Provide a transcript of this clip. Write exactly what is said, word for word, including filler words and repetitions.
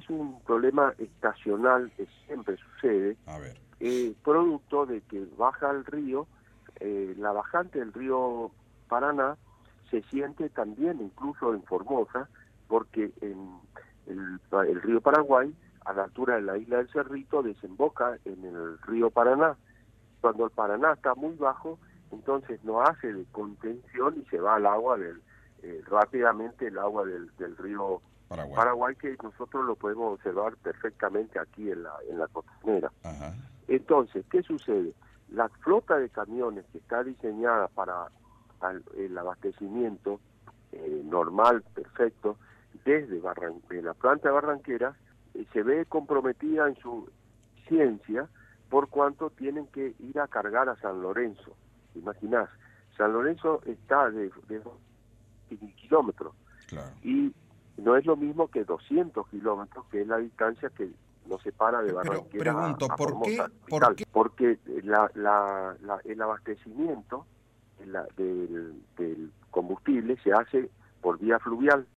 es un problema estacional que siempre sucede, A ver. eh, producto de que baja el río, eh, la bajante del río Paraná se siente también incluso en Formosa, porque en el, el río Paraguay, a la altura de la isla del Cerrito, desemboca en el río Paraná. Cuando el Paraná está muy bajo, entonces no hace de contención y se va al agua del eh, rápidamente el agua del, del río Paraguay. Paraguay, que nosotros lo podemos observar perfectamente aquí en la en la costanera. Ajá. Entonces, ¿qué sucede? La flota de camiones que está diseñada para al, el abastecimiento eh, normal, perfecto, desde Barran de la planta de Barranqueras, eh, se ve comprometida en su ciencia por cuanto tienen que ir a cargar a San Lorenzo. Imaginás, San Lorenzo está de, de kilómetros, Claro. y no es lo mismo que doscientos kilómetros, que es la distancia que nos separa de Pero Barranquera pregunto, a, a ¿por Formosa, qué, por qué? porque la, la, la, el abastecimiento la, del, del combustible se hace por vía fluvial.